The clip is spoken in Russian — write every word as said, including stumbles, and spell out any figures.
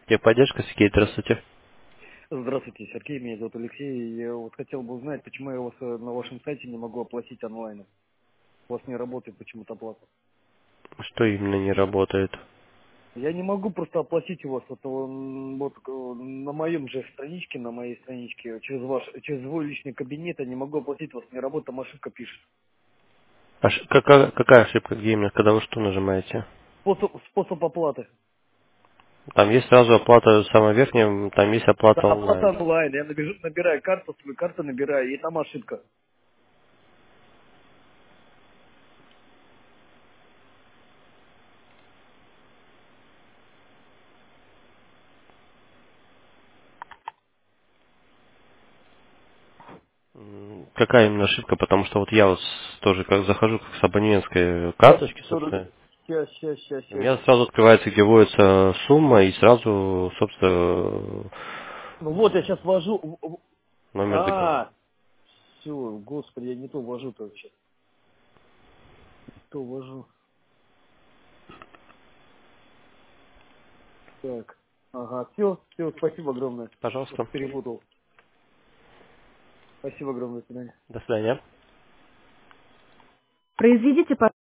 Техподдержка, Сергей, здравствуйте. Здравствуйте, Сергей, меня зовут Алексей. Я вот хотел бы узнать, почему я у вас э, на вашем сайте не могу оплатить онлайн. У вас не работает почему-то оплата. Что именно не работает? Я не могу просто оплатить у вас вот, м, вот э, на моем же страничке, на моей страничке, через ваш, через свой личный кабинет я не могу оплатить, у вас не работает, там ошибка пишет. Аш- какая, какая ошибка, где именно, когда вы что нажимаете? Способ, способ оплаты. Там есть сразу оплата, самая верхняя, там есть Да, оплата оплата онлайн. онлайн. Я набежу, набираю карту, свою карту набираю, и там ошибка. М, Какая именно ошибка? Потому что вот я вот с- тоже как захожу как с абонентской карточки, собственно, Сейчас, сейчас, сейчас, у сейчас. меня сразу открывается, где вводится сумма, и сразу, собственно, Ну вот я сейчас ввожу. в- в- номер договора. А, все, господи, я не то ввожу-то вообще. То ввожу. Так. Ага, все, все, спасибо огромное. Пожалуйста. Перепутал. Спасибо огромное, до свидания. До свидания. Произведите,